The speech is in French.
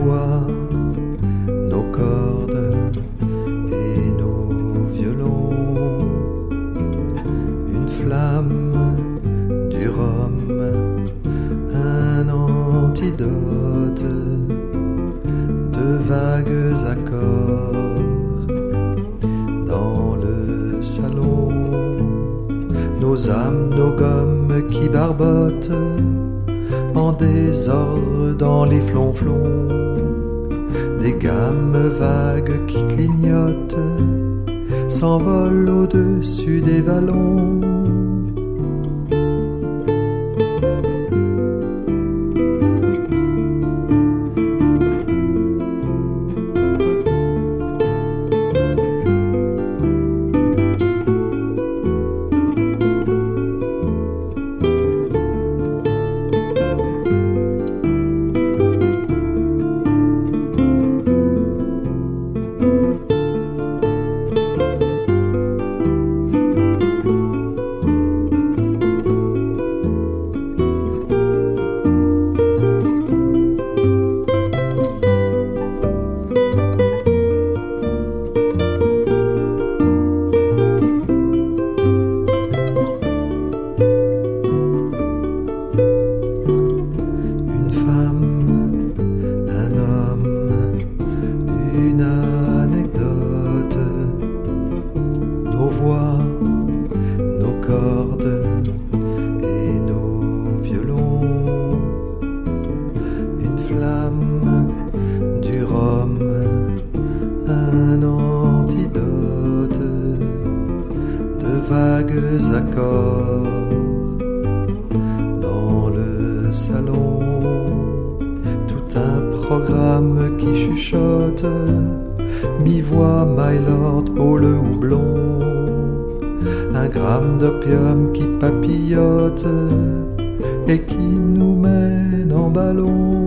voix, nos cordes et nos violons, une flamme, du rhum, un antidote, de vagues accords dans le salon, nos âmes, nos gommes qui barbotent en désordre dans les flonflons, des gammes vagues qui clignotent, s'envolent au-dessus des vallons. Nos voix, nos cordes et nos violons, une flamme, du rhum, un antidote, de vagues accords dans le salon, tout un programme qui chuchote, mi-voix, my lord, oh le houblon, un gramme d'opium qui papillote et qui nous mène en ballon.